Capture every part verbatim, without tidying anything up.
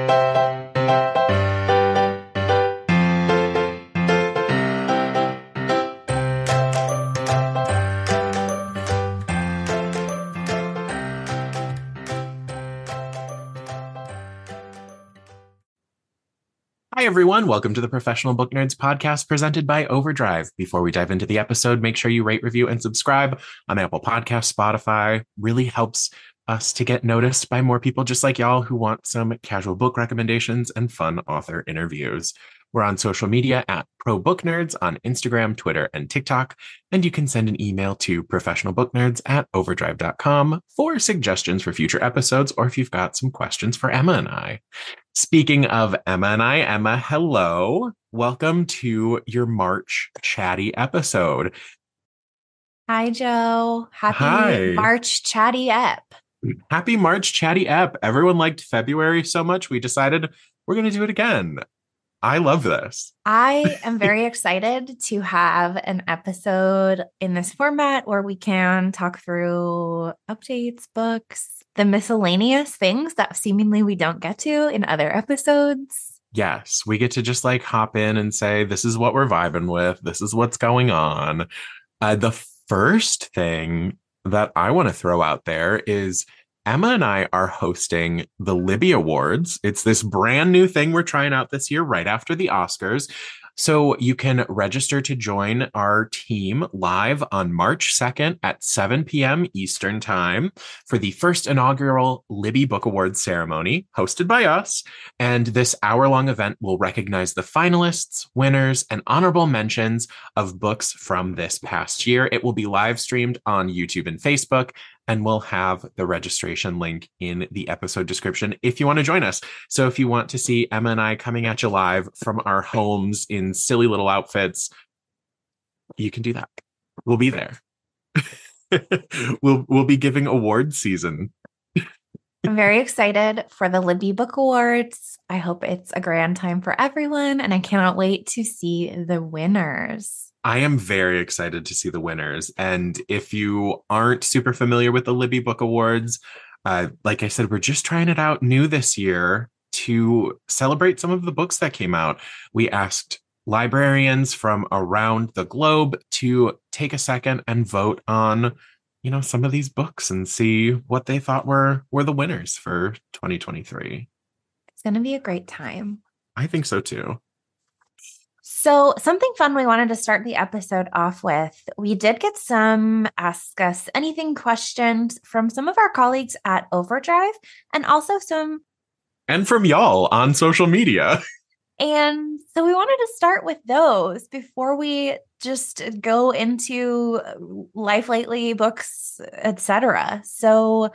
Hi, everyone. Welcome to the Professional Book Nerds podcast presented by Overdrive. Before we dive into the episode, make sure you rate, review, and subscribe on Apple Podcasts, Spotify. Really helps us to get noticed by more people just like y'all who want some casual book recommendations and fun author interviews. We're on social media at Pro Book Nerds on Instagram, Twitter, and TikTok. And you can send an email to professionalbooknerds at overdrive dot com for suggestions for future episodes, or if you've got some questions for Emma and I. Speaking of Emma and I, Emma, hello. Welcome to your March chatty episode. Hi, Joe. Happy Hi. March chatty ep. Happy March chatty ep. Everyone liked February so much, we decided we're going to do it again. I love this. I am very excited to have an episode in this format where we can talk through updates, books, the miscellaneous things that seemingly we don't get to in other episodes. Yes, we get to just like hop in and say, this is what we're vibing with. This is what's going on. Uh, the first thing that I want to throw out there is Emma and I are hosting the Libby Awards. It's this brand new thing we're trying out this year right after the Oscars. So you can register to join our team live on March second at seven p.m. Eastern Time for the first inaugural Libby Book Awards ceremony hosted by us. And this hour-long event will recognize the finalists, winners, and honorable mentions of books from this past year. It will be live streamed on YouTube and Facebook, and we'll have the registration link in the episode description if you want to join us. So if you want to see Emma and I coming at you live from our homes in silly little outfits, you can do that. We'll be there. we'll we'll be giving awards season. I'm very excited for the Libby Book Awards. I hope it's a grand time for everyone, and I cannot wait to see the winners. I am very excited to see the winners. And if you aren't super familiar with the Libby Book Awards, uh, like I said, we're just trying it out new this year to celebrate some of the books that came out. We asked librarians from around the globe to take a second and vote on, you know, some of these books and see what they thought were, were the winners for twenty twenty-three. It's going to be a great time. I think so too. So something fun we wanted to start the episode off with. We did get some Ask Us Anything questions from some of our colleagues at Overdrive, and also some... And from y'all on social media. And so we wanted to start with those before we just go into life lately, books, et cetera. So,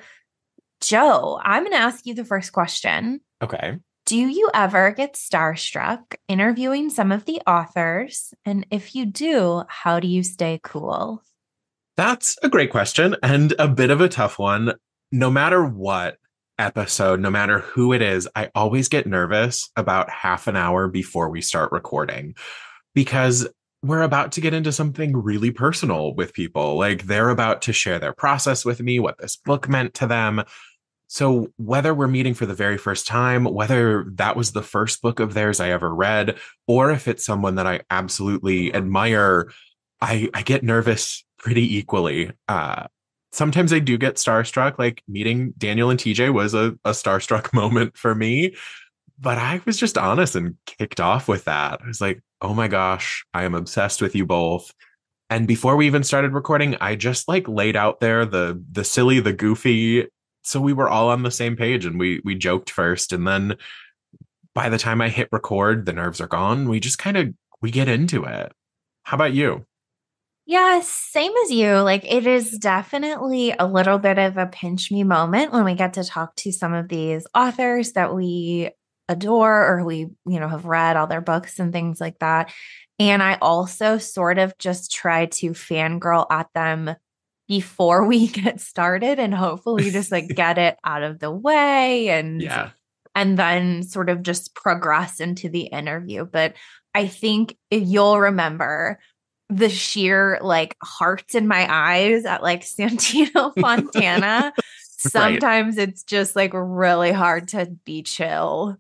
Joe, I'm going to ask you the first question. Okay. Do you ever get starstruck interviewing some of the authors? And if you do, how do you stay cool? That's a great question and a bit of a tough one. No matter what episode, no matter who it is, I always get nervous about half an hour before we start recording because we're about to get into something really personal with people. Like they're about to share their process with me, what this book meant to them. So whether we're meeting for the very first time, whether that was the first book of theirs I ever read, or if it's someone that I absolutely admire, I, I get nervous pretty equally. Uh, sometimes I do get starstruck, like meeting Daniel and T J was a, a starstruck moment for me. But I was just honest and kicked off with that. I was like, oh my gosh, I am obsessed with you both. And before we even started recording, I just like laid out there the the silly, the goofy. So we were all on the same page and we we joked first. And then by the time I hit record, the nerves are gone. We just kind of, we get into it. How about you? Yeah, same as you. Like it is definitely a little bit of a pinch me moment when we get to talk to some of these authors that we adore or we, you know, have read all their books and things like that. And I also sort of just try to fangirl at them before we get started and hopefully just like get it out of the way and yeah. and then sort of just progress into the interview. But I think if you'll remember the sheer like hearts in my eyes at like Santino Fontana, sometimes right. It's just like really hard to be chill.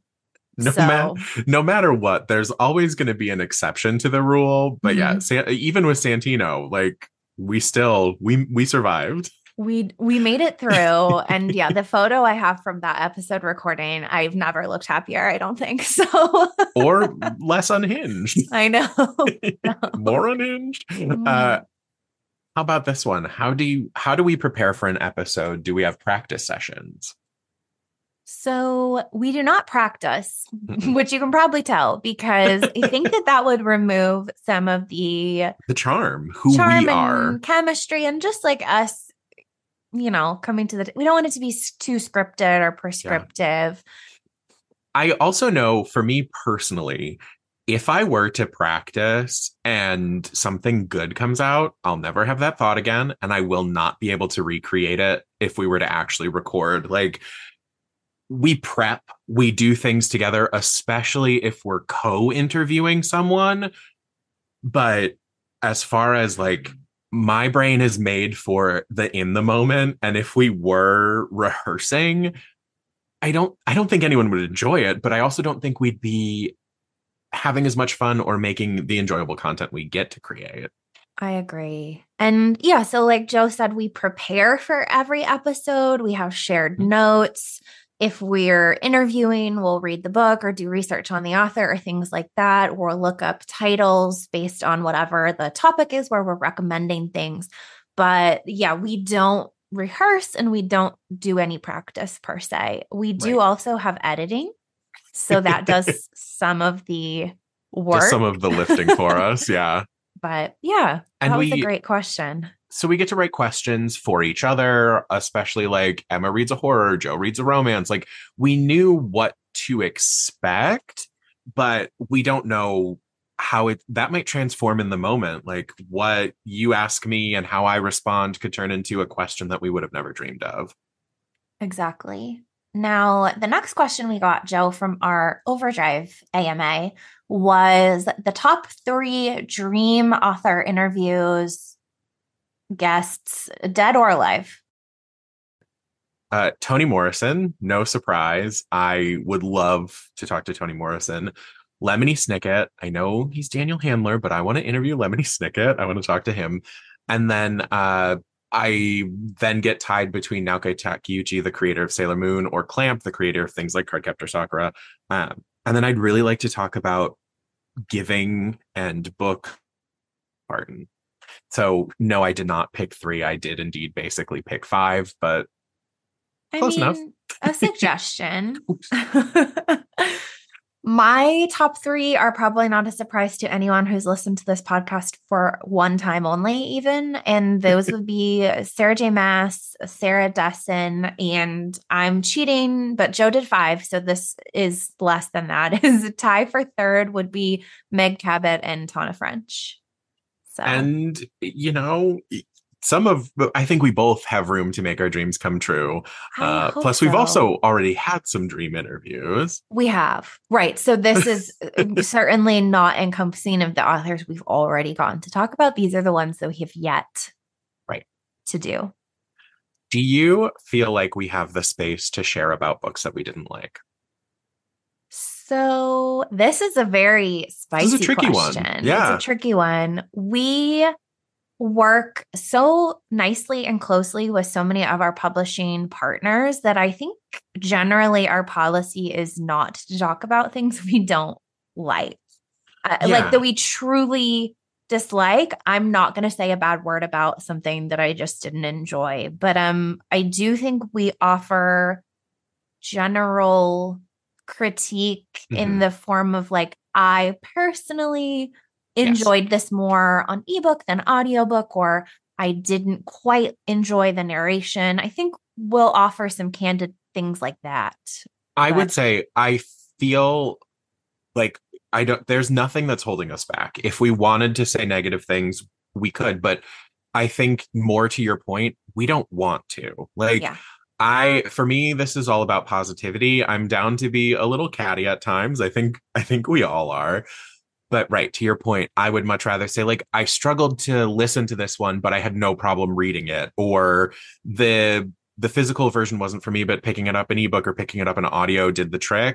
No, ma- So no matter what, there's always going to be an exception to the rule. But yeah, mhm. San- even with Santino, like we still we we survived. we we made it through. And yeah, the photo I have from that episode recording, I've never looked happier, I don't think. So Or less unhinged. I know. More unhinged. Uh, Mm. how about this one? How do you how do we prepare for an episode? Do we have practice sessions? So we do not practice, Mm-mm. which you can probably tell because I think that that would remove some of the The charm, who we charm are. and chemistry and just like us, you know, coming to the, we don't want it to be s- too scripted or prescriptive. I also know for me personally, if I were to practice and something good comes out, I'll never have that thought again. And I will not be able to recreate it if we were to actually record. Like, we prep, we do things together, especially if we're co interviewing someone. But as far as like, my brain is made for the in the moment. And if we were rehearsing, I don't I don't think anyone would enjoy it, but I also don't think we'd be having as much fun or making the enjoyable content we get to create. I agree. And yeah, so like Joe said, we prepare for every episode. We have shared notes. If we're interviewing, we'll read the book or do research on the author or things like that, or look up titles based on whatever the topic is where we're recommending things. But yeah, we don't rehearse and we don't do any practice per se. We do Right. also have editing. So that does some of the work. Just some of the lifting for us. Yeah. But yeah, And that was we a great question. so we get to write questions for each other, especially like Emma reads a horror, Joe reads a romance. Like we knew what to expect, but we don't know how it that might transform in the moment. Like what you ask me and how I respond could turn into a question that we would have never dreamed of. Exactly. Now, the next question we got, Joe, from our Overdrive A M A was the top three dream author interviews, guests, dead or alive. Uh, Toni Morrison, no surprise. I would love to talk to Toni Morrison. Lemony Snicket, I know he's Daniel Handler, but I want to interview Lemony Snicket. I want to talk to him. And then uh, I then get tied between Naoki Takeuchi, the creator of Sailor Moon, or Clamp, the creator of things like Cardcaptor Sakura. Um, and then I'd really like to talk about giving and book pardon. So no, I did not pick three. I did indeed basically pick five, but I close mean, enough. a suggestion. My top three are probably not a surprise to anyone who's listened to this podcast for one time only, even. And those would be Sarah J. Maas, Sarah Dessen, and I'm cheating, but Joe did five. So this is less than that. Is a tie for third would be Meg Cabot and Tana French. So And, you know, some of, I think we both have room to make our dreams come true. I Uh, hope plus, we've so. also already had some dream interviews. We have. Right. So this is certainly not encompassing of the authors we've already gotten to talk about. These are the ones that we have yet right. to do. Do you feel like we have the space to share about books that we didn't like? So this is a very spicy this is a tricky question. One. Yeah. It's a tricky one. We work so nicely and closely with so many of our publishing partners that I think generally our policy is not to talk about things we don't like. Uh, Yeah. Like that we truly dislike. I'm not going to say a bad word about something that I just didn't enjoy, but um I do think we offer general critique Mhm. in the form of like, I personally enjoyed Yes. this more on ebook than audiobook, or I didn't quite enjoy the narration. I think we'll offer some candid things like that. I But- would say I feel like I don't, there's nothing that's holding us back. If we wanted to say negative things, we could, but I think more to your point, we don't want to. Like, Yeah. I, for me, this is all about positivity. I'm down to be a little catty at times. I think, I think we all are. But right, to your point, I would much rather say, like, I struggled to listen to this one, but I had no problem reading it. Or the the physical version wasn't for me, but picking it up an ebook or picking it up an audio did the trick.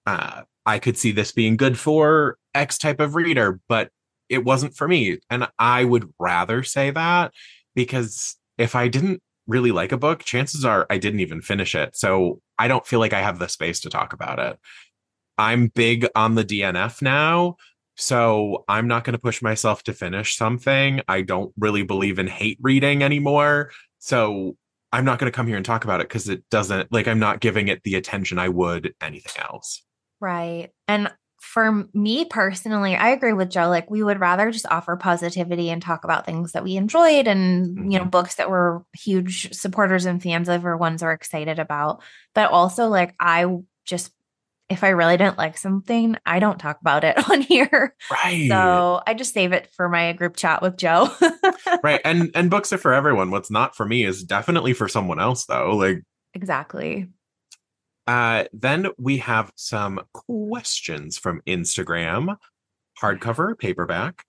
uh, I could see this being good for X type of reader, but it wasn't for me. And I would rather say that because if I didn't really like a book, chances are I didn't even finish it. So I don't feel like I have the space to talk about it. I'm big on the D N F now. So I'm not going to push myself to finish something. I don't really believe in hate reading anymore. So I'm not going to come here and talk about it because it doesn't, like, I'm not giving it the attention I would anything else. Right. And for me personally, I agree with Joe. Like, we would rather just offer positivity and talk about things that we enjoyed and, mm-hmm. you know, books that we're huge supporters and fans of or ones we're excited about. But also, like, I just, if I really didn't like something, I don't talk about it on here. Right. So I just save it for my group chat with Joe. Right. And and books are for everyone. What's not for me is definitely for someone else, though. Like, exactly. Uh, then we have some questions from Instagram. Hardcover, paperback.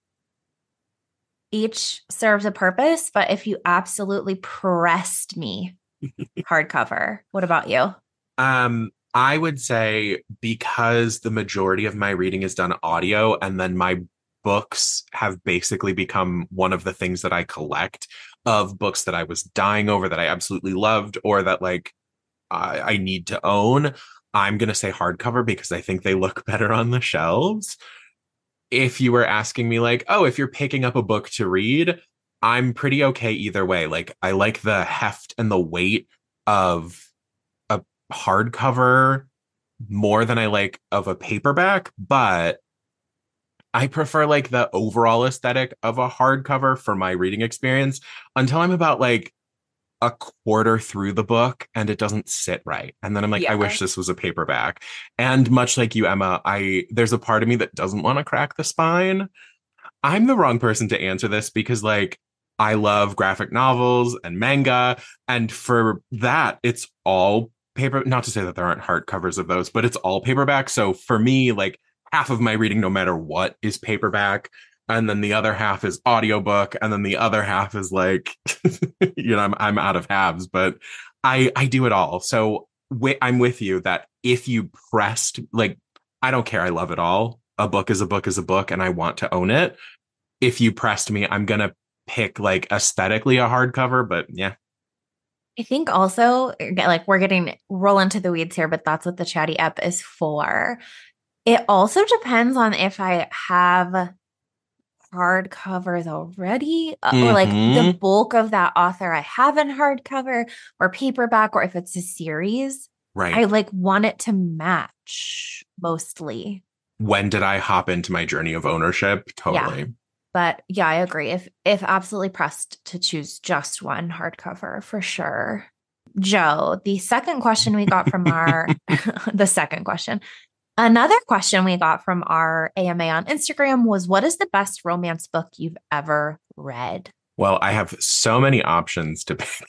Each serves a purpose, but if you absolutely pressed me, hardcover. What about you? Um, I would say because the majority of my reading is done audio, and then my books have basically become one of the things that I collect of books that I was dying over, that I absolutely loved, or that like I, I need to own. I'm going to say hardcover because I think they look better on the shelves. If you were asking me like, oh, if you're picking up a book to read, I'm pretty okay either way. Like, I like the heft and the weight of a hardcover more than I like of a paperback, but I prefer like the overall aesthetic of a hardcover for my reading experience until I'm about like a quarter through the book and it doesn't sit right. And then I'm like, yeah. I wish this was a paperback. And much like you, Emma, I there's a part of me that doesn't want to crack the spine. I'm the wrong person to answer this because like I love graphic novels and manga. And for that, it's all paper. Not to say that there aren't hardcovers of those, but it's all paperback. So for me, like half of my reading, no matter what, is paperback. And then the other half is audiobook. And then the other half is like, you know, I'm I'm out of halves, but I I do it all. So w- I'm with you that if you pressed, like, I don't care. I love it all. A book is a book is a book, and I want to own it. If you pressed me, I'm going to pick like aesthetically a hardcover, but yeah. I think also like we're getting roll into the weeds here, but that's what the Chatty app is for. It also depends on if I have hardcovers already, uh, mm-hmm. or like the bulk of that author I have in hardcover or paperback, or if it's a series, right? I like want it to match mostly. When did I hop into my journey of ownership? Totally. Yeah. But yeah, I agree. If if absolutely pressed to choose just one hardcover, for sure. Joe, the second question we got from our the second question. Another question we got from our A M A on Instagram was, what is the best romance book you've ever read? Well, I have so many options to pick.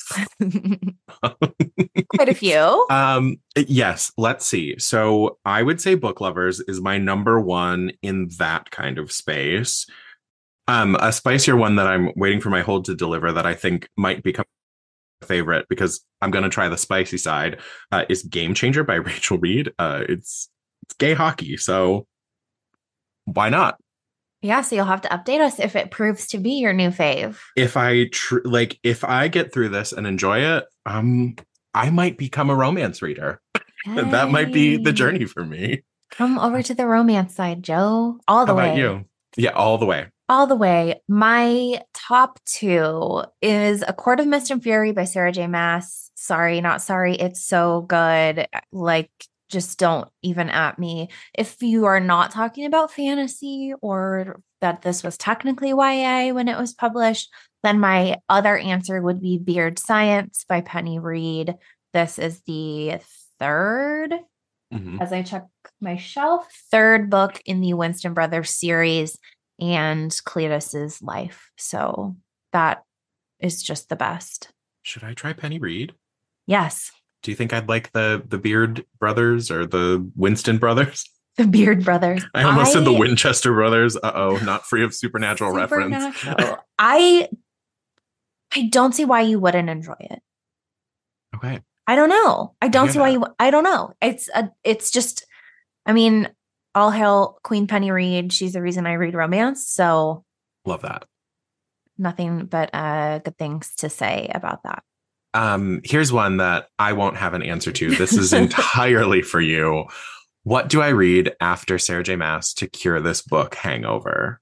Quite a few. Um, yes, let's see. So I would say Book Lovers is my number one in that kind of space. Um, a spicier one that I'm waiting for my hold to deliver that I think might become a favorite because I'm going to try the spicy side uh, is Game Changer by Rachel Reed. Uh, it's It's gay hockey, so why not? Yeah, so you'll have to update us if it proves to be your new fave. If I tr- like, if I get through this and enjoy it, um, I might become a romance reader. Hey. That might be the journey for me. Come over to the romance side, Joe. All the How way. About you? Yeah, all the way. All the way. My top two is A Court of Mist and Fury by Sarah J. Maas. Sorry, not sorry. It's so good. Like, just don't even at me. If you are not talking about fantasy or that this was technically Y A when it was published, then my other answer would be Beard Science by Penny Reed. This is the third, mm-hmm. as I check my shelf, third book in the Winston Brothers series and Cletus's life. So that is just the best. Should I try Penny Reed? Yes. Do you think I'd like the the Beard brothers or the Winston brothers? The Beard brothers. I almost I, said the Winchester brothers. Uh-oh, not free of supernatural, supernatural. reference. I I don't see why you wouldn't enjoy it. Okay. I don't know. I don't I see why that. you I don't know. It's a it's just I mean, all hail Queen Penny Reed. She's the reason I read romance. So Love that. nothing but uh, good things to say about that. Um, here's one that I won't have an answer to. This is entirely for you. What do I read after Sarah J. Maas to cure this book hangover?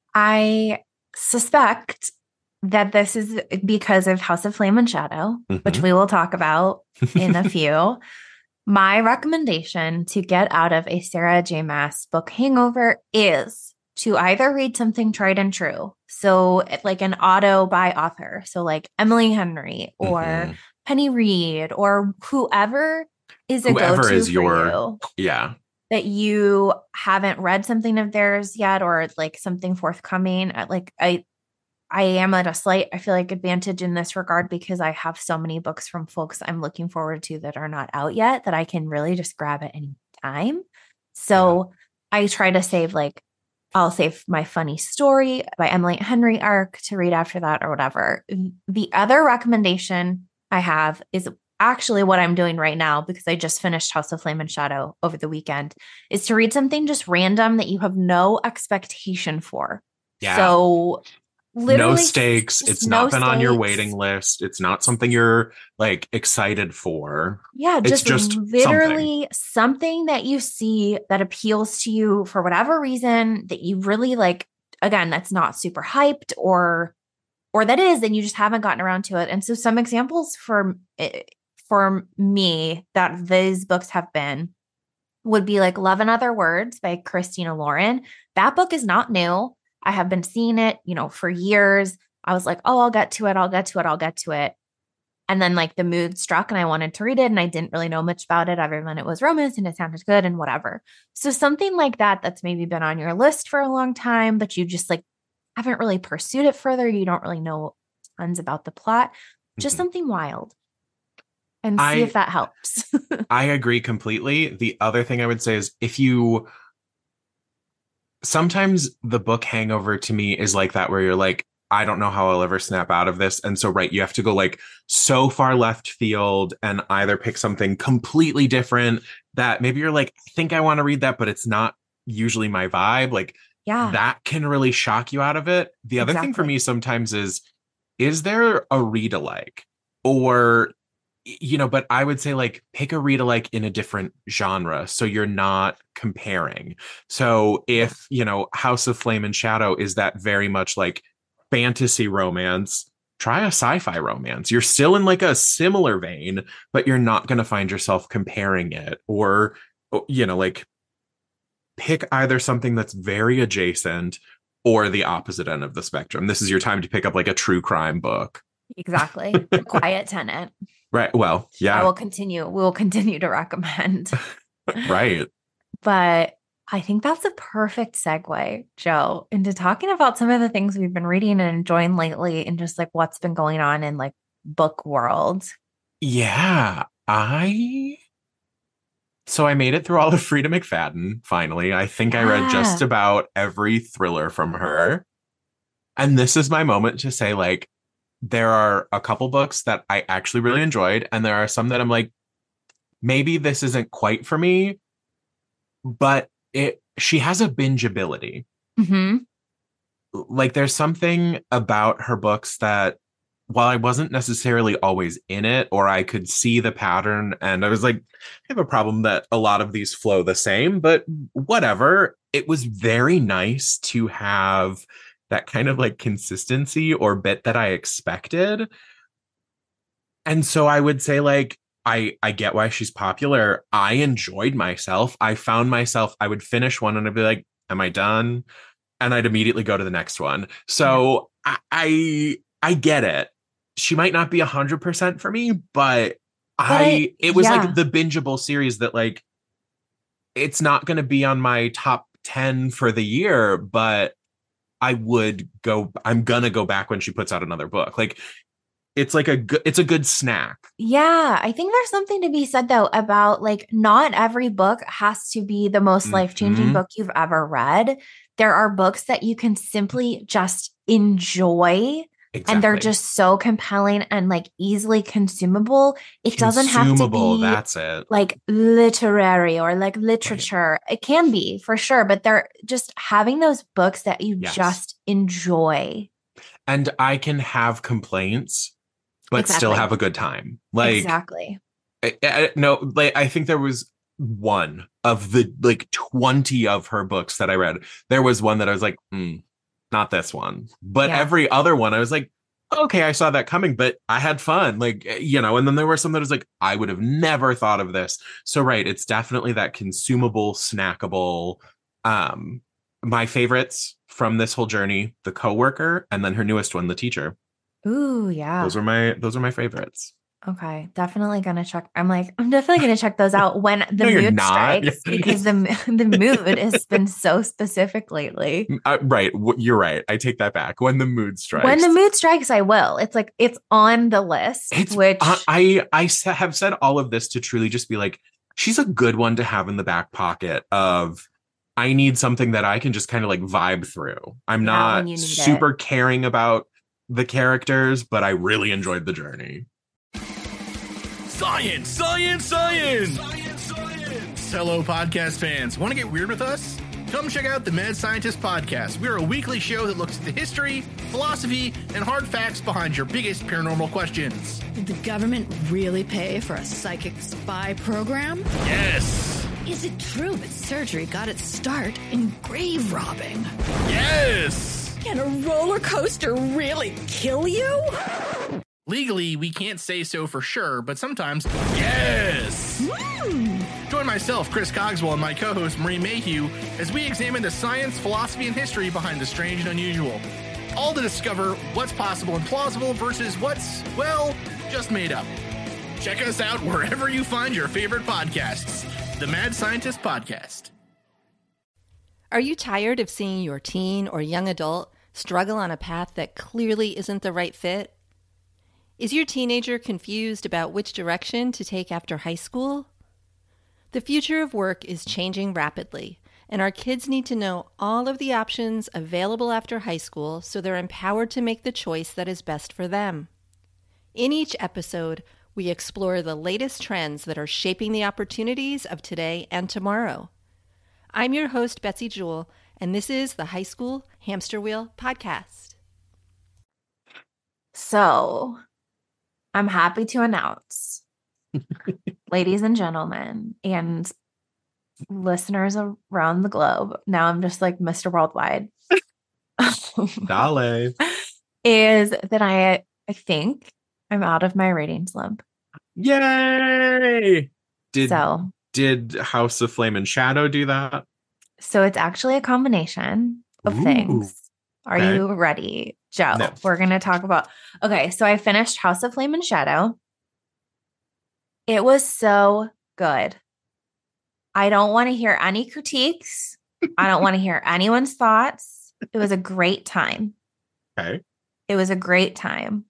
I suspect that this is because of House of Flame and Shadow, mm-hmm. which we will talk about in a few. My recommendation to get out of a Sarah J. Maas book hangover is to either read something tried and true. So like an auto by author. So like Emily Henry or mm-hmm. Penny Reed or whoever is a whoever go-to is for your, you. Yeah. That you haven't read something of theirs yet, or like something forthcoming. Like I, I am at a slight, I feel like advantage in this regard because I have so many books from folks I'm looking forward to that are not out yet that I can really just grab at any time. So yeah. I try to save like, I'll save my funny story by Emily Henry arc to read after that or whatever. The other recommendation I have is actually what I'm doing right now because I just finished House of Flame and Shadow over the weekend is to read something just random that you have no expectation for. Yeah. So literally no stakes. It's no not been stakes. on your waiting list. It's not something you're like excited for. Yeah. It's Just, just literally something. something that you see that appeals to you for whatever reason that you really like. Again, that's not super hyped or, or that is, and you just haven't gotten around to it. And so some examples for for me that these books have been would be like Love and Other Words by Christina Lauren. That book is not new. I have been seeing it, you know, for years. I was like, oh, I'll get to it. I'll get to it. I'll get to it. And then like the mood struck and I wanted to read it and I didn't really know much about it other than it was romance and it sounded good and whatever. So something like that, that's maybe been on your list for a long time, but you just like haven't really pursued it further. You don't really know tons about the plot, just mm-hmm. something wild. And see I, if that helps. I agree completely. The other thing I would say is if you, sometimes the book hangover to me is like that, where you're like, I don't know how I'll ever snap out of this. And so, right, you have to go like so far left field and either pick something completely different that maybe you're like, I think I want to read that, but it's not usually my vibe. Like yeah, that can really shock you out of it. The other exactly. thing for me sometimes is, is there a read alike or you know, but I would say like pick a read alike in a different genre. So you're not comparing. So if, you know, House of Flame and Shadow is that very much like fantasy romance, try a sci-fi romance. You're still in like a similar vein, but you're not going to find yourself comparing it or, you know, like pick either something that's very adjacent or the opposite end of the spectrum. This is your time to pick up like a true crime book. Exactly. Quiet Tenant. Right. Well, yeah. I will continue. We will continue to recommend. Right. But I think that's a perfect segue, Joe, into talking about some of the things we've been reading and enjoying lately and just like what's been going on in like book world. Yeah. I So I made it through all of Frida McFadden, finally. I think yeah. I read just about every thriller from her. And this is my moment to say, like, there are a couple books that I actually really enjoyed, and there are some that I'm like, maybe this isn't quite for me, but it she has a bingeability. Mm-hmm. Like, there's something about her books that, while I wasn't necessarily always in it, or I could see the pattern, and I was like, I have a problem that a lot of these flow the same, but whatever. It was very nice to have that kind of like consistency or bit that I expected. And so I would say like, I, I get why she's popular. I enjoyed myself. I found myself, I would finish one and I'd be like, am I done? And I'd immediately go to the next one. So I, I, I get it. She might not be a hundred percent for me, but, but I, I, it was yeah. like the bingeable series that like, it's not going to be on my top ten for the year, but I would go, I'm going to go back when she puts out another book. Like, it's like a good, it's a good snack. Yeah. I think there's something to be said though about like, not every book has to be the most mm-hmm. life-changing book you've ever read. There are books that you can simply just enjoy Exactly. And they're just so compelling and like easily consumable. It doesn't have to Consumable, be that's it. like literary or like literature. Right. It can be for sure, but they're just having those books that you yes. just enjoy. And I can have complaints, but exactly. still have a good time. Like exactly. I, I, no, like I think there was one of the like twenty of her books that I read. There was one that I was like, mm, not this one. But yeah. every other one, I was like, okay, I saw that coming, but I had fun. Like, you know, and then there were some that was like, I would have never thought of this. So, right, it's definitely that consumable, snackable. Um, my favorites from this whole journey, The Coworker, and then her newest one, The Teacher. Ooh, yeah. Those are my those are my favorites. Okay, definitely gonna check. I'm like, I'm definitely gonna check those out when the no, mood strikes because the the mood has been so specific lately. Uh, right, you're right. I take that back. When the mood strikes, when the mood strikes, I will. It's like it's on the list. It's, which I I have said all of this to truly just be like, she's a good one to have in the back pocket of. I need something that I can just kind of like vibe through. I'm yeah, not super it. caring about the characters, but I really enjoyed the journey. Science, science, science! Science, science! Hello, podcast fans. Want to get weird with us? Come check out the Mad Scientist Podcast. We're a weekly show that looks at the history, philosophy, and hard facts behind your biggest paranormal questions. Did the government really pay for a psychic spy program? Yes! Is it true that surgery got its start in grave robbing? Yes! Can a roller coaster really kill you? Legally, we can't say so for sure, but sometimes, yes! Mm. Join myself, Chris Cogswell, and my co-host, Marie Mayhew, as we examine the science, philosophy, and history behind the strange and unusual. All to discover what's possible and plausible versus what's, well, just made up. Check us out wherever you find your favorite podcasts. The Mad Scientist Podcast. Are you tired of seeing your teen or young adult struggle on a path that clearly isn't the right fit? Is your teenager confused about which direction to take after high school? The future of work is changing rapidly, and our kids need to know all of the options available after high school so they're empowered to make the choice that is best for them. In each episode, we explore the latest trends that are shaping the opportunities of today and tomorrow. I'm your host, Betsy Jewell, and this is the High School Hamster Wheel Podcast. So, I'm happy to announce, ladies and gentlemen, and listeners around the globe, now I'm just like Mister Worldwide. Dale. Is that I, I think I'm out of my reading slump. Yay! Did, so, did House of Flame and Shadow do that? So it's actually a combination of Ooh. things. Are okay. you ready, Joe? No. We're going to talk about, okay, so I finished House of Flame and Shadow. It was so good. I don't want to hear any critiques. I don't want to hear anyone's thoughts. It was a great time. Okay. It was a great time.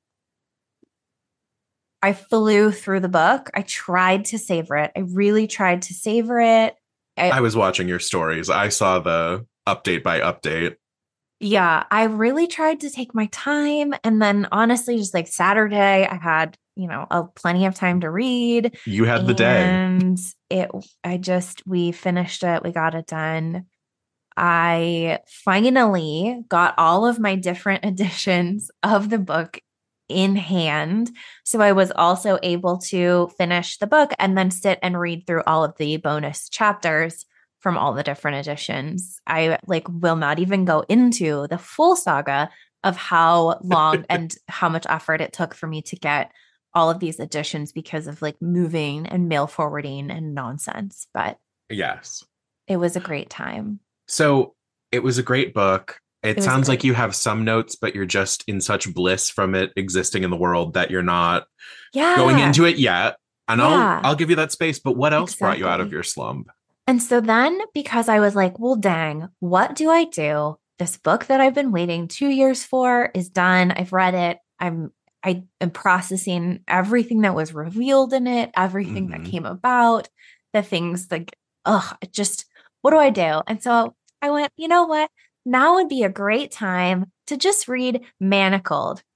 I flew through the book. I tried to savor it. I really tried to savor it. I, I was watching your stories. I saw the update by update. Yeah, I really tried to take my time. And then honestly, just like Saturday, I had, you know, a plenty of time to read. You had the day. And it, I just, we finished it. We got it done. I finally got all of my different editions of the book in hand. So I was also able to finish the book and then sit and read through all of the bonus chapters from all the different editions. I like will not even go into the full saga of how long and how much effort it took for me to get all of these editions because of like moving and mail forwarding and nonsense. But yes, it was a great time. So it was a great book. It, it sounds like you have some notes, but you're just in such bliss from it existing in the world that you're not yeah. going into it yet. And yeah. I'll I'll give you that space. But what else exactly. brought you out of your slump? And so then, because I was like, well, dang, what do I do? This book that I've been waiting two years for is done. I've read it. I'm I am processing everything that was revealed in it, everything mm-hmm. that came about, the things like, ugh, just what do I do? And so I went, you know what? Now would be a great time to just read Manacled.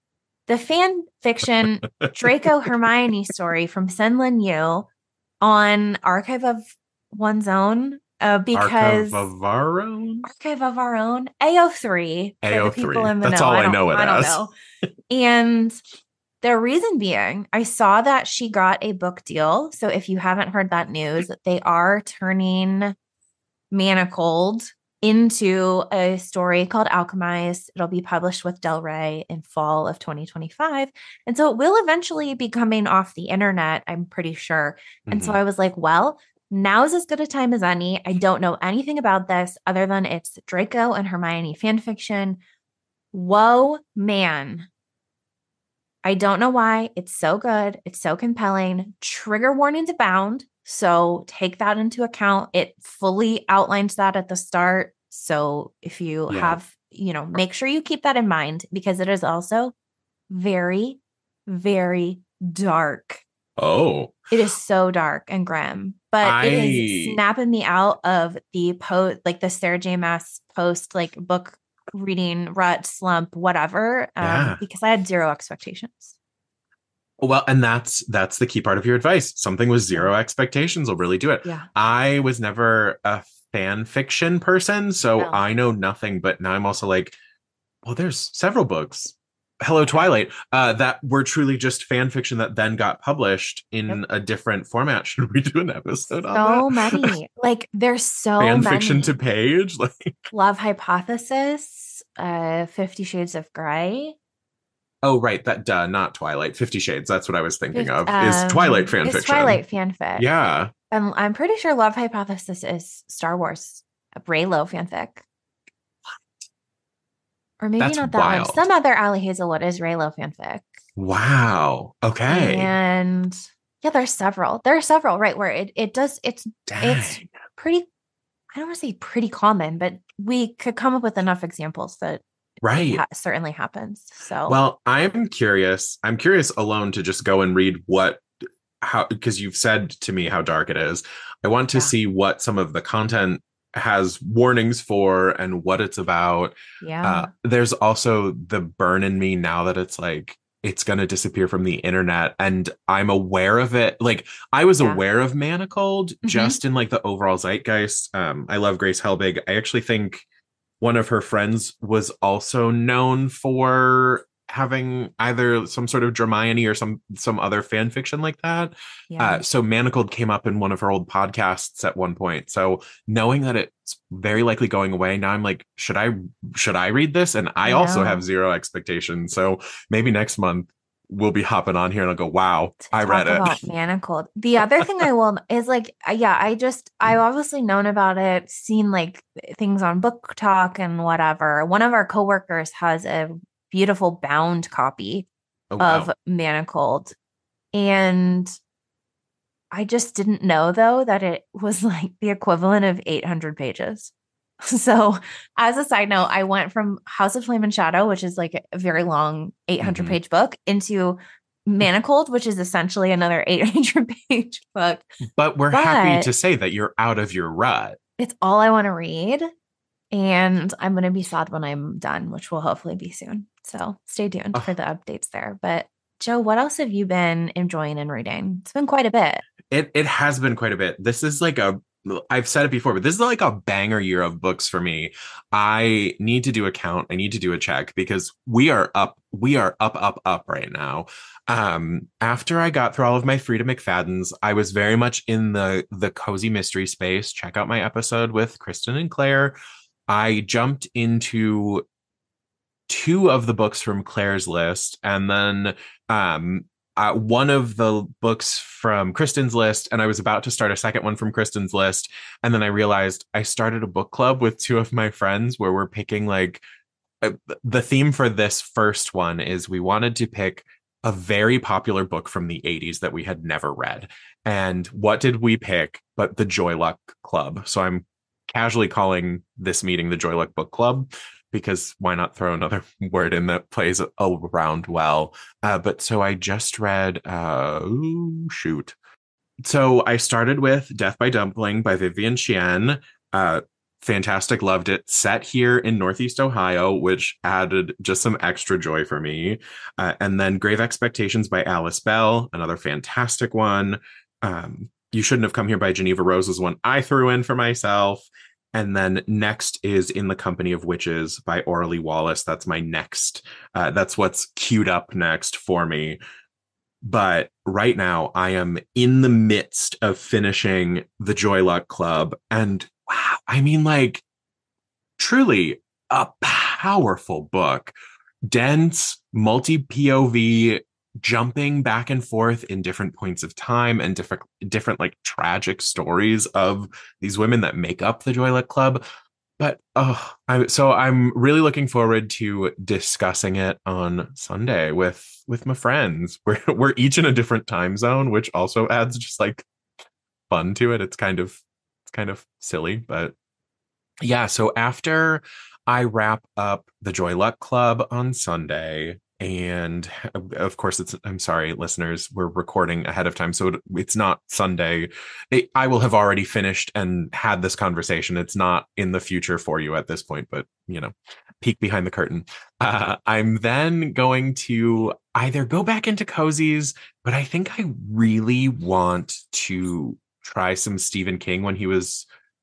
the fan fiction Draco Hermione story from Senlin Yu on Archive of One's Own. Uh, because Archive of Our Own? Archive of Our Own, A O three. A O three. For the people in the That's know. all I, I know it I don't as. know. And the reason being, I saw that she got a book deal. So if you haven't heard that news, they are turning Manacled into a story called Alchemized. It'll be published with Del Rey in fall of twenty twenty-five. And so it will eventually be coming off the internet, I'm pretty sure. And Mhm. so I was like, well, now's as good a time as any. I don't know anything about this other than it's Draco and Hermione fan fiction. Whoa, man. I don't know why. It's so good. It's so compelling. Trigger warnings abound. So take that into account. It fully outlines that at the start. So if you Yeah. have, you know, make sure you keep that in mind because it is also very, very dark. Oh. It is so dark and grim, but I... it is snapping me out of the post, like the Sarah J. Maas post, like book reading rut, slump, whatever, um, Yeah. because I had zero expectations. Well, and that's that's the key part of your advice. Something with zero expectations will really do it. Yeah. I was never a fan fiction person, so No. I know nothing, but now I'm also like, well, there's several books. Hello, Twilight, uh, that were truly just fan fiction that then got published in Yep. a different format. Should we do an episode So on that? many. Like there's so fan many. fiction to page? Like, Love Hypothesis, uh, Fifty Shades of Grey. oh, right, that duh, not Twilight. Fifty Shades. That's what I was thinking Fif- of. um, Is Twilight fan it's fiction? Twilight fanfic. Yeah. And I'm pretty sure Love Hypothesis is Star Wars, a Reylo fanfic. Or maybe That's not that one. wild. Some other Ali Hazelwood is Reylo fanfic. Wow. Okay. And yeah, there's several. There are several, right? Where it, it does, it's Dang. it's pretty, I don't want to say pretty common, but we could come up with enough examples that Right. it ha- certainly happens. So Well, I'm curious. I'm curious alone to just go and read what, how, because you've said to me how dark it is. I want to Yeah. see what some of the content has warnings for and what it's about. yeah. Uh, there's also the burn in me now that it's like, it's going to disappear from the internet. And I'm aware of it. Like I was Yeah. aware of Manacled Mhm. just in like the overall zeitgeist. Um, I love Grace Helbig. I actually think one of her friends was also known for having either some sort of Hermione or some some other fan fiction like that. yeah. Uh, so Manacled came up in one of her old podcasts at one point. So knowing that it's very likely going away, now I'm like, should I should I read this? And I I also know. have zero expectations. So maybe next month we'll be hopping on here and I'll go, wow, to I talk read it. about Manacled. The other thing I will is like, uh, yeah, I just I've obviously known about it, seen like things on Book Talk and whatever. One of our coworkers has a beautiful bound copy Oh, wow. of Manacled, and I just didn't know though that it was like the equivalent of eight hundred pages. So, as a side note, I went from House of Flame and Shadow, which is like a very long eight hundred Mhm. page book, into Manacled, which is essentially another eight hundred page book. But we're happy But- to say that you're out of your rut. It's all I want to read. And I'm going to be sad when I'm done, which will hopefully be soon. So stay tuned Oh. for the updates there. But Joe, what else have you been enjoying and reading? It's been quite a bit. It it has been quite a bit. This is like a I've said it before, but this is like a banger year of books for me. I need to do a count. I need to do a check because we are up, we are up, up, up right now. Um, after I got through all of my Frida McFadden's, I was very much in the the cozy mystery space. Check out my episode with Kristen and Claire. I jumped into two of the books from Claire's list, and then um Uh, one of the books from Kristen's list, and I was about to start a second one from Kristen's list. And then I realized I started a book club with two of my friends where we're picking like uh, the theme for this first one is we wanted to pick a very popular book from the eighties that we had never read. And what did we pick but the Joy Luck Club? So I'm casually calling this meeting the Joy Luck Book Club, because why not throw another word in that plays around well? Uh, but so I just read, uh, ooh, shoot. So I started with Death by Dumpling by Vivian Chien. Uh, fantastic, loved it. Set here in Northeast Ohio, which added just some extra joy for me. Uh, and then Grave Expectations by Alice Bell, another fantastic one. Um, You Shouldn't Have Come Here by Geneva Rose was one I threw in for myself. And then next is In the Company of Witches by Orly Wallace. That's my next. Uh, that's what's queued up next for me. But right now I am in the midst of finishing The Joy Luck Club. And wow, I mean, like, truly a powerful book. Dense, multi-P O V, jumping back and forth in different points of time and different different like tragic stories of these women that make up the Joy Luck Club. But oh, I, so I'm really looking forward to discussing it on Sunday with with my friends. We're we're each in a different time zone, which also adds just like fun to it. It's kind of it's kind of silly, but yeah. So after I wrap up the Joy Luck Club on Sunday, and of course, it's, I'm sorry, listeners, we're recording ahead of time, so it, it's not Sunday. It, I will have already finished and had this conversation. It's not in the future for you at this point, but, you know, peek behind the curtain. Uh, I'm then going to either go back into cozies, but I think I really want to try some Stephen King when he was,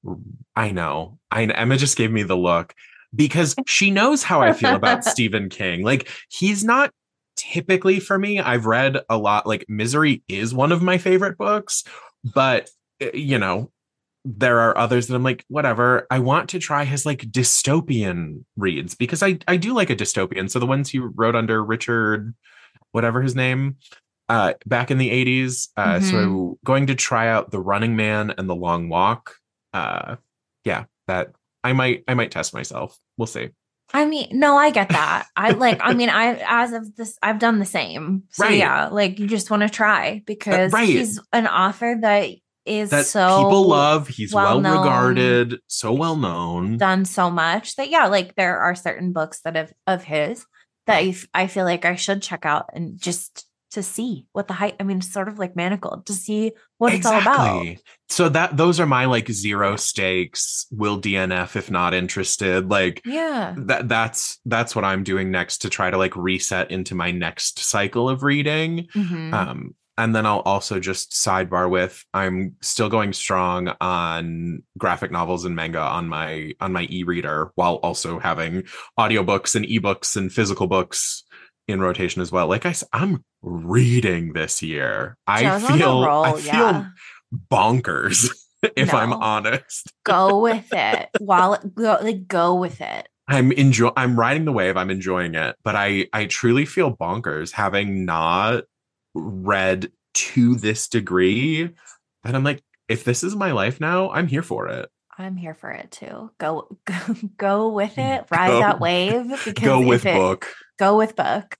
I know, I, Emma just gave me the look. Because she knows how I feel about Stephen King. Like, he's not typically for me. I've read a lot. Like, Misery is one of my favorite books. But, you know, there are others that I'm like, whatever. I want to try his, like, dystopian reads. Because I, I do like a dystopian. So the ones he wrote under Richard, whatever his name, uh, back in the eighties. Uh, mm-hmm. So going to try out The Running Man and The Long Walk. Uh, yeah, that... I might I might test myself. We'll see. I mean, no, I get that. I like, I mean, I, as of this, I've done the same. So right. yeah, like you just want to try because uh, right. he's an author that is that so people love. He's well, well regarded, so well known, done so much that, yeah, like there are certain books that have of his that I, I feel like I should check out and just to see what the hype, I mean, sort of like Manacled, to see what exactly. it's all about. So that those are my like zero stakes, will D N F if not interested. Like, yeah, that that's that's what I'm doing next to try to like reset into my next cycle of reading. Mm-hmm. Um, and then I'll also just sidebar with I'm still going strong on graphic novels and manga on my on my e-reader while also having audiobooks and ebooks and physical books in rotation as well. Like I said, I'm reading this year. I Joe's feel roll, I yeah. feel bonkers if no. I'm honest. Go with it. While go, like go with it. I'm enjoy I'm riding the wave. I'm enjoying it, but I I truly feel bonkers having not read to this degree that I'm like, if this is my life now, I'm here for it. I'm here for it too. Go go, go with it. Ride go, that wave. Because go with it, book. Go with book.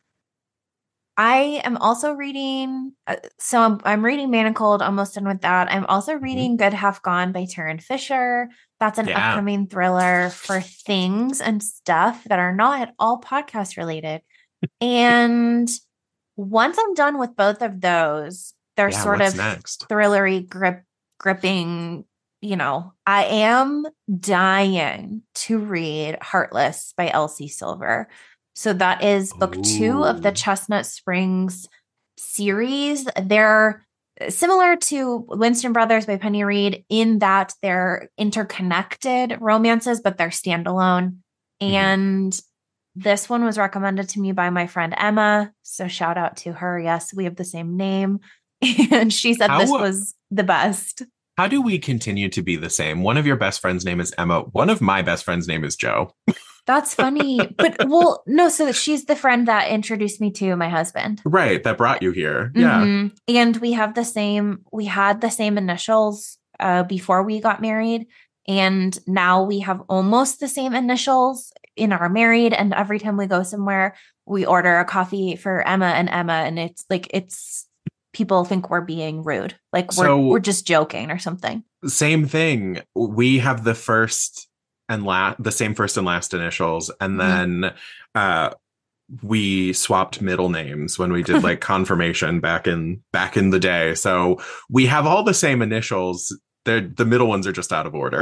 I am also reading. Uh, so I'm, I'm reading Manacled. Almost done with that. I'm also reading mm-hmm. Good Half Gone by Taryn Fisher. That's an yeah. upcoming thriller for things and stuff that are not at all podcast related. And once I'm done with both of those, they're yeah, sort of next? thrillery, grip, gripping. You know, I am dying to read Heartless by Elsie Silver. So that is book Ooh. two of the Chestnut Springs series. They're similar to Winston Brothers by Penny Reed in that they're interconnected romances, but they're standalone. Mm-hmm. And this one was recommended to me by my friend Emma. So shout out to her. Yes, we have the same name. And she said How- this was the best. How do we continue to be the same? One of your best friends' name is Emma. One of my best friends' name is Joe. That's funny. But, well, no, so she's the friend that introduced me to my husband. Right. That brought you here. Yeah. Mm-hmm. And we have the same, we had the same initials uh, before we got married. And now we have almost the same initials in our married. And every time we go somewhere, we order a coffee for Emma and Emma. And it's like, it's, people think we're being rude. Like we're so, we're just joking or something. Same thing. We have the first and last, the same first and last initials. And then mm-hmm. uh, we swapped middle names when we did like confirmation back in, back in the day. So we have all the same initials. They're, the middle ones are just out of order.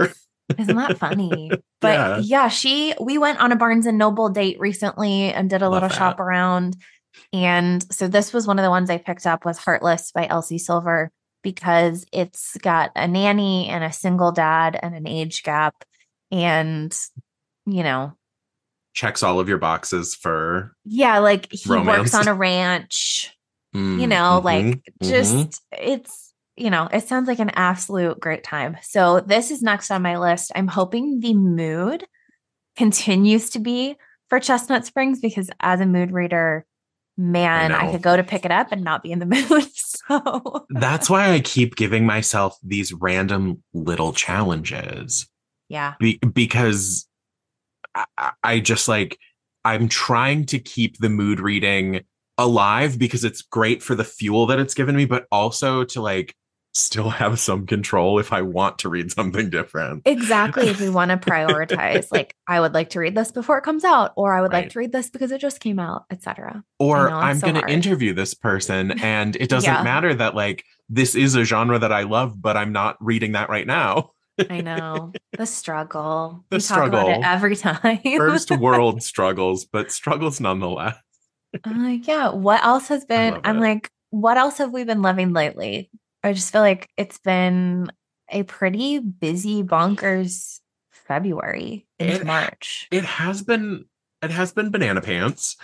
Isn't that funny? But Yeah. yeah, she, we went on a Barnes and Noble date recently and did a Love little that. shop around. And so this was one of the ones I picked up was Heartless by Elsie Silver because it's got a nanny and a single dad and an age gap. And, you know, Checks all of your boxes for yeah, like he romance. works on a ranch, Mm, you know, mhm, like just mhm. it's, you know, it sounds like an absolute great time. So this is next on my list. I'm hoping the mood continues to be for Chestnut Springs because as a mood reader, man, I, know. could go to pick it up and not be in the mood. So That's why I keep giving myself these random little challenges. yeah. Be- because I-, I just like, I'm trying to keep the mood reading alive because it's great for the fuel that it's given me, but also to like still have some control if I want to read something different. Exactly. If we want to prioritize, like I would like to read this before it comes out, or I would Right. like to read this because it just came out, et cetera. Or know, I'm so going to hard. interview this person and it doesn't Yeah. matter that like this is a genre that I love, but I'm not reading that right now. I know. The struggle. The we talk about it struggle. every time. First world struggles, but struggles nonetheless. Uh, yeah. What else has been? love I'm it. like, what else have we been loving lately? I just feel like it's been a pretty busy, bonkers February into It- March. It has been it has been banana pants.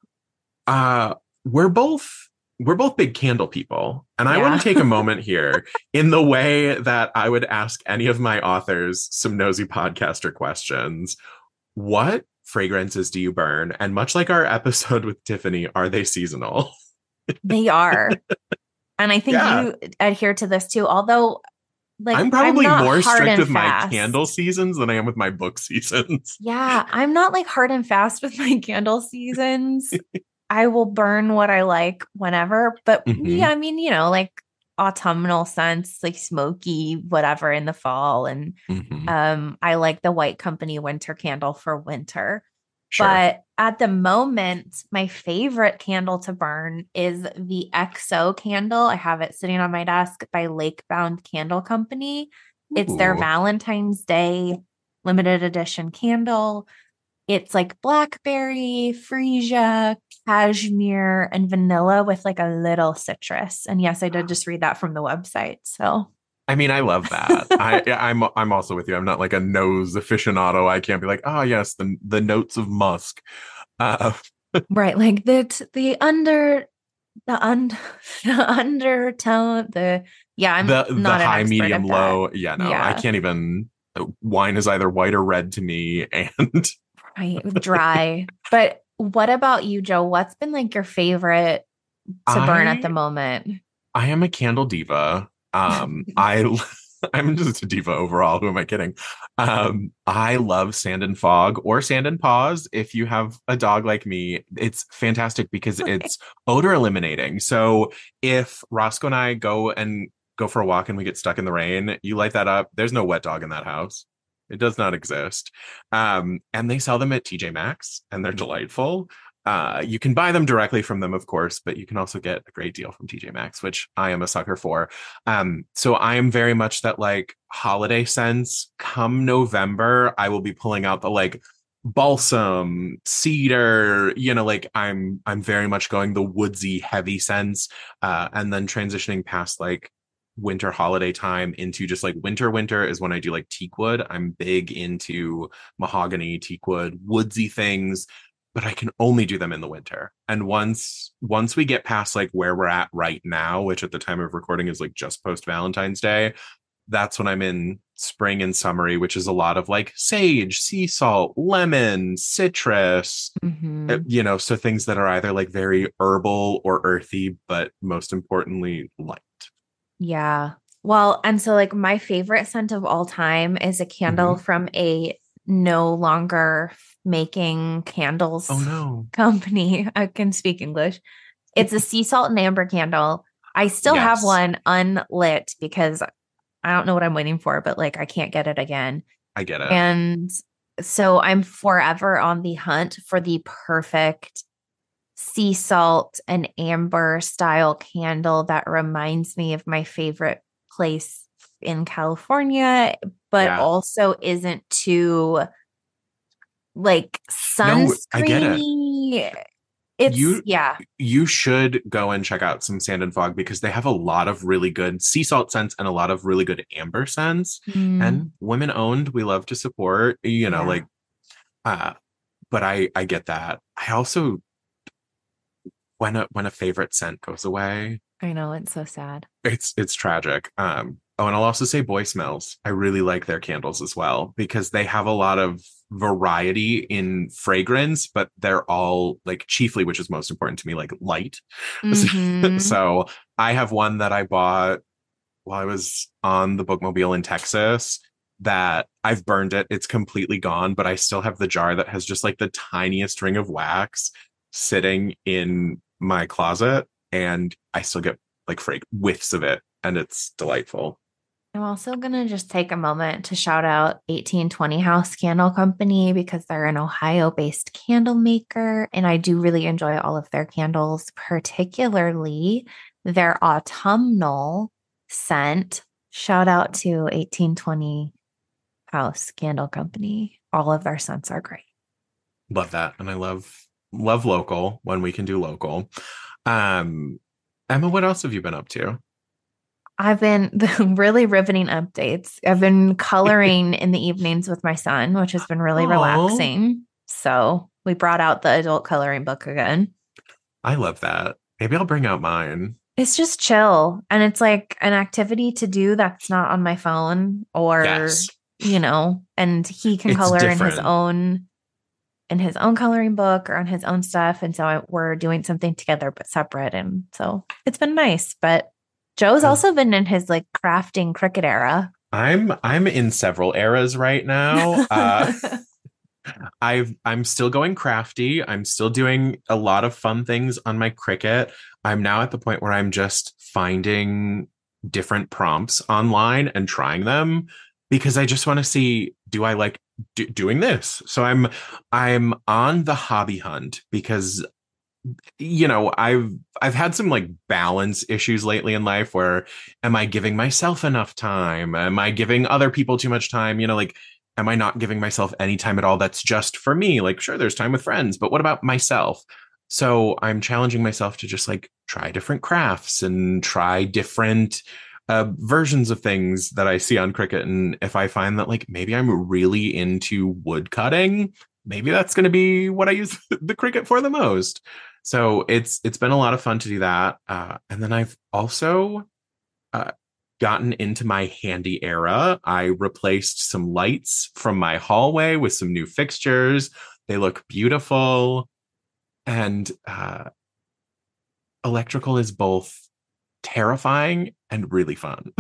Uh we're both we're both big candle people. And I Yeah. want to take a moment here in the way that I would ask any of my authors some nosy podcaster questions. What fragrances do you burn? And much like our episode with Tiffany, are they seasonal? They are. And I think Yeah. you adhere to this too. Although, like, I'm probably not more hard strict and with my fast. candle seasons than I am with my book seasons. Yeah, I'm not like hard and fast with my candle seasons. I will burn what I like whenever. But Mhm. yeah, I mean, you know, like autumnal scents, like smoky, whatever in the fall. And Mhm. um, I like the White Company winter candle for winter. Sure. But at the moment, my favorite candle to burn is the X O candle. I have it sitting on my desk by Lakebound Candle Company. It's their Ooh. Valentine's Day limited edition candle. It's like blackberry, freesia, cashmere, and vanilla with like a little citrus. And yes, I did just read that from the website. So I mean, I love that. I, I'm I'm also with you. I'm not like a nose aficionado. I can't be like, oh yes, the the notes of musk. Uh, right, like the the under the un the undertone, the yeah, I'm the the not an high, expert medium, at that. low. Yeah, no, Yeah. I can't even. Wine is either white or red to me, and Right, dry. But what about you, Joe? What's been like your favorite to burn at the I- moment? I am a candle diva. Um, I I'm just a diva overall. Who am I kidding? Um, I love Sand and Fog or Sand and Paws. If you have a dog like me, it's fantastic because it's odor eliminating. So if Roscoe and I go and go for a walk and we get stuck in the rain, you light that up. There's no wet dog in that house. It does not exist. Um, and they sell them at T J Maxx and they're delightful. Uh, you can buy them directly from them, of course, but you can also get a great deal from T J Maxx, which I am a sucker for. Um, so I am very much that like holiday sense. Come November, I will be pulling out the like balsam, cedar, you know, like I'm I'm very much going the woodsy, heavy sense, uh, and then transitioning past like winter holiday time into just like winter winter is when I do like teakwood. I'm big into mahogany, teakwood, woodsy things, but I can only do them in the winter. And once once we get past like where we're at right now, which at the time of recording is like just post Valentine's Day, that's when I'm in spring and summery, which is a lot of like sage, sea salt, lemon, citrus, Mhm. uh, you know, so things that are either like very herbal or earthy, but most importantly, light. Yeah. Well, and so like my favorite scent of all time is a candle Mhm. from a no longer making candles Oh no. company. I can speak English. It's a sea salt and amber candle. I still have Yes. one unlit because I don't know what I'm waiting for, but like I can't get it again. I get it. And so I'm forever on the hunt for the perfect sea salt and amber style candle that reminds me of my favorite place in California, but Yeah. also isn't too like No, I get it. sunscreeny. It's You- yeah. You should go and check out some Sand and Fog because they have a lot of really good sea salt scents and a lot of really good amber scents. Mm, And women owned, we love to support, you know, Yeah. like, uh, but I, I get that. I also, when a, when a favorite scent goes away, I know, it's so sad. it's, it's tragic. Um, oh, and I'll also say Boy Smells. I really like their candles as well because they have a lot of variety in fragrance, but they're all like chiefly, which is most important to me, like light. Mhm. So I have one that I bought while I was on the bookmobile in Texas that I've burned it. It's completely gone, but I still have the jar that has just like the tiniest ring of wax sitting in my closet. And I still get like frag- whiffs of it. And it's delightful. I'm also going to just take a moment to shout out eighteen twenty House Candle Company because they're an Ohio based candle maker. And I do really enjoy all of their candles, particularly their autumnal scent. Shout out to eighteen twenty House Candle Company. All of their scents are great. Love that. And I love, love local when we can do local. Um, Emma, what else have you been up to? I've been really riveting updates. I've been coloring in the evenings with my son, which has been really Aw. relaxing. So we brought out the adult coloring book again. I love that. Maybe I'll bring out mine. It's just chill. And it's like an activity to do that's not on my phone or, Yes. you know, and he can It's color in his different. own in his own coloring book or on his own stuff. And so I, we're doing something together, but separate. And so it's been nice. But Joe's Um, also been in his like crafting Cricut era. I'm I'm in several eras right now. Uh, I've I'm still going crafty. I'm still doing a lot of fun things on my Cricut. I'm now at the point where I'm just finding different prompts online and trying them because I just want to see, do I like do, doing this? So I'm I'm on the hobby hunt because you know, I've I've had some like balance issues lately in life where am I giving myself enough time? Am I giving other people too much time? You know, like am I not giving myself any time at all that's just for me? Like sure there's time with friends, but what about myself? So I'm challenging myself to just like try different crafts and try different uh, versions of things that I see on Cricut. And if I find that like maybe I'm really into wood cutting, maybe that's going to be what I use the Cricut for the most. So it's it's been a lot of fun to do that. Uh, and then I've also uh, gotten into my handy era. I replaced some lights from my hallway with some new fixtures. They look beautiful. And uh, electrical is both terrifying and really fun.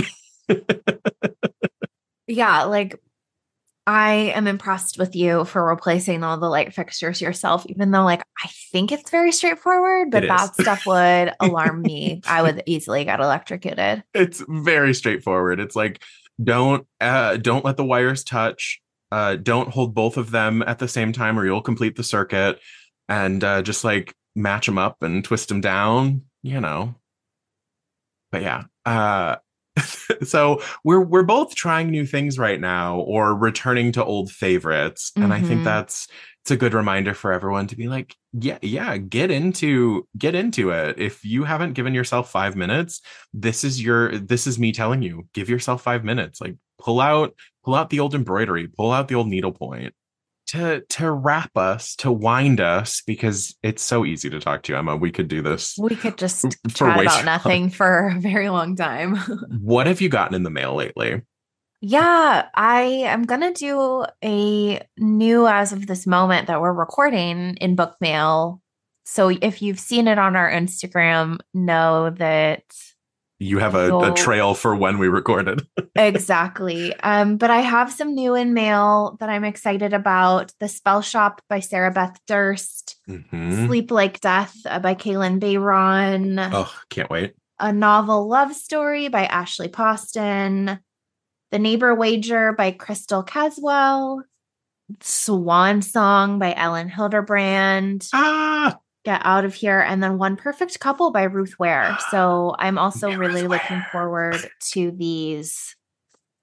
Yeah, like I am impressed with you for replacing all the light fixtures yourself, even though like I think it's very straightforward, but It that is. stuff would alarm me. I would easily get electrocuted. It's very straightforward. It's like don't uh, don't let the wires touch. Uh, don't hold both of them at the same time, or you'll complete the circuit. And uh, just like match them up and twist them down. You know. But yeah. Uh, so we're we're both trying new things right now or returning to old favorites. And I think Mhm. that's it's a good reminder for everyone to be like, yeah, yeah, get into get into it. If you haven't given yourself five minutes, this is your this is me telling you, give yourself five minutes. Like pull out pull out the old embroidery, pull out the old needlepoint. To to wrap us, to wind us, because it's so easy to talk to you, Emma. We could do this. We could just For chat way about too nothing for a very long time. What have you gotten in the mail lately? Yeah, I am going to do a new as of this moment that we're recording in book mail. So if you've seen it on our Instagram, know that You have a, a You'll- trail for when we recorded. exactly. Um, but I have some new in mail that I'm excited about. The Spell Shop by Sarah Beth Durst, Mhm. Sleep Like Death uh, by Kaylin Bayron, Oh, can't wait. A Novel Love Story by Ashley Poston, The Neighbor Wager by Crystal Caswell, Swan Song by Ellen Hilderbrand, Ah, Get Out of Here, and then One Perfect Couple by Ruth Ware. So I'm also Yeah, really Ruth looking Ware. forward to these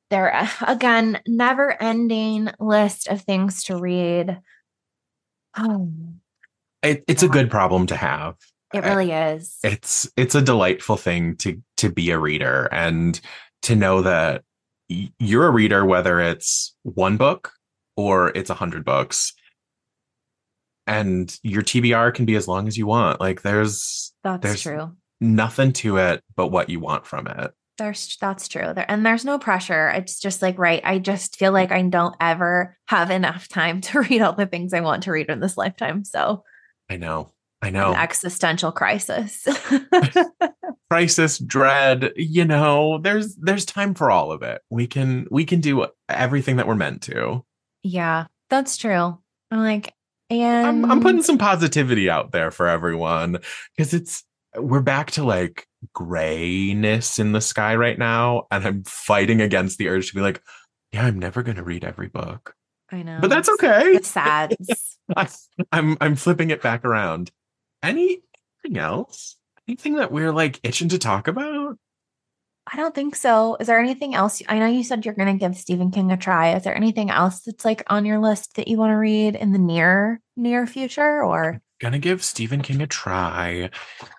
There, again, never ending list of things to read. Oh, it, it's yeah. a good problem to have. It really is. It's it's a delightful thing to to be a reader and to know that you're a reader, whether it's one book or it's a hundred books. And your T B R can be as long as you want. Like there's that's there's true. Nothing to it but what you want from it. There's that's true. There and there's no pressure. It's just like, right. I just feel like I don't ever have enough time to read all the things I want to read in this lifetime. So I know. I know. An existential crisis. Crisis, dread, you know, there's there's time for all of it. We can we can do everything that we're meant to. Yeah, that's true. I'm like, and I'm, I'm putting some positivity out there for everyone because it's we're back to like grayness in the sky right now. And I'm fighting against the urge to be like, yeah, I'm never going to read every book. I know. But that's okay. It's sad. I, I'm I'm flipping it back around. Anything else? Anything that we're like itching to talk about? I don't think so. Is there anything else? I know you said you're going to give Stephen King a try. Is there anything else that's like on your list that you want to read in the near, near future or? I'm going to give Stephen King a try.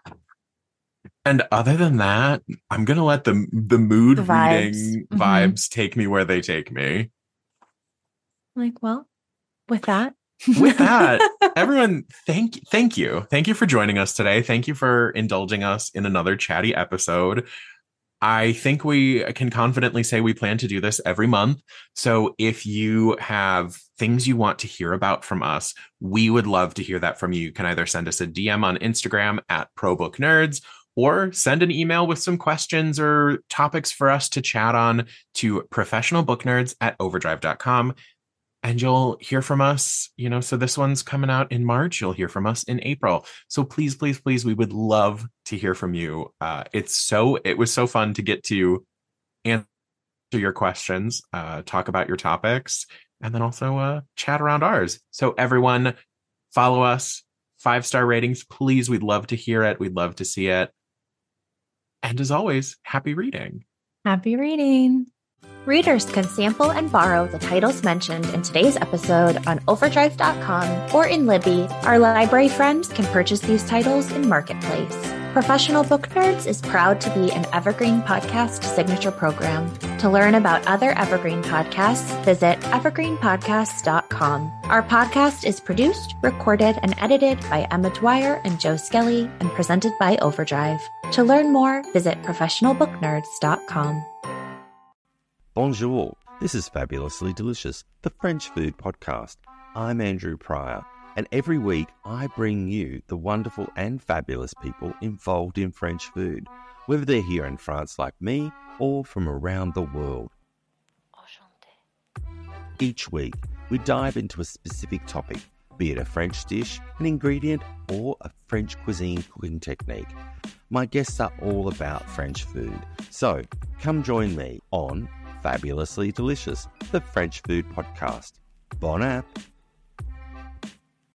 And other than that, I'm going to let the, the mood the vibes. reading mm-hmm. vibes take me where they take me. Like, well, with that. With that, everyone, thank thank you. Thank you for joining us today. Thank you for indulging us in another chatty episode. I think we can confidently say we plan to do this every month. So if you have things you want to hear about from us, we would love to hear that from you. You can either send us a D M on Instagram at ProBookNerds or send an email with some questions or topics for us to chat on to professionalbooknerds at overdrive dot com. And you'll hear from us, you know, so this one's coming out in March. You'll hear from us in April. So please, please, please, we would love to hear from you. Uh, it's so, it was so fun to get to answer your questions, uh, talk about your topics, and then also uh, chat around ours. So everyone follow us, five-star ratings, please. We'd love to hear it. We'd love to see it. And as always, happy reading. Happy reading. Readers can sample and borrow the titles mentioned in today's episode on overdrive dot com or in Libby. Our library friends can purchase these titles in Marketplace. Professional Book Nerds is proud to be an Evergreen Podcast signature program. To learn about other Evergreen podcasts, visit evergreen podcasts dot com. Our podcast is produced, recorded, and edited by Emma Dwyer and Joe Skelly and presented by Overdrive. To learn more, visit professional book nerds dot com. Bonjour, this is Fabulously Delicious, the French food podcast. I'm Andrew Pryor, and every week I bring you the wonderful and fabulous people involved in French food, whether they're here in France like me or from around the world. Each week, we dive into a specific topic, be it a French dish, an ingredient, or a French cuisine cooking technique. My guests are all about French food, so come join me on Fabulously Delicious, the French food podcast. Bon app!